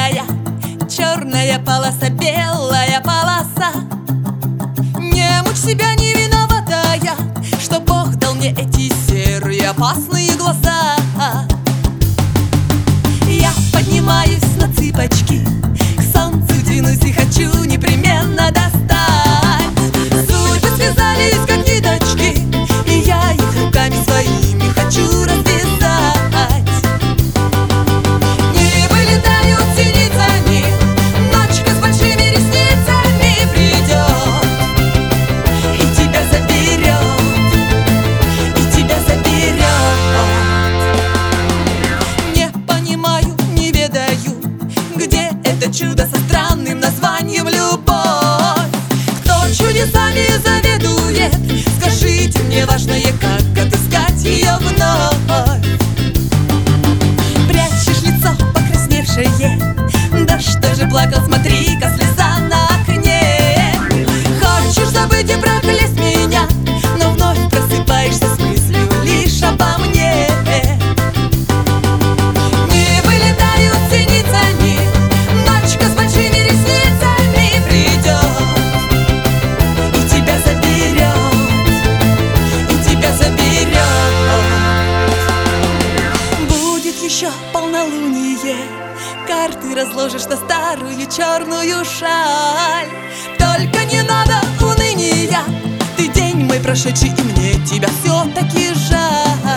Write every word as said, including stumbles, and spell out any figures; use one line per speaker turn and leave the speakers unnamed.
белая, черная полоса, белая полоса. Не мучь себя, не виноватая, что Бог дал мне эти серые опасные глаза. Я поднимаюсь на цыпочки, к солнцу тянусь и хочу непременно достать. Судьбы связались, как ниточки, и я их руками своими хочу развязать. Не вылетают синицами, ночка с большими ресницами придет и тебя заберет, и тебя заберет. Не понимаю, не ведаю, где это чудо со странным названием любовь. Кто чудесами заведует? Скажите мне, важное, как отыскать ее вновь. Прячешь лицо покрасневшее, да что же плакал, смотри-ка, слеза на окне. Хочешь забыть и проклясть меня, но вновь просыпаешься с мыслью лишь обо мне. Не вылетают синицами, ночка с большими ресницами придет и тебя заберет, и тебя заберет. Будет еще полнолуние, карты разложишь на старую черную шаль. Только не надо уныния, ты день мой прошедший, и мне тебя все-таки жаль.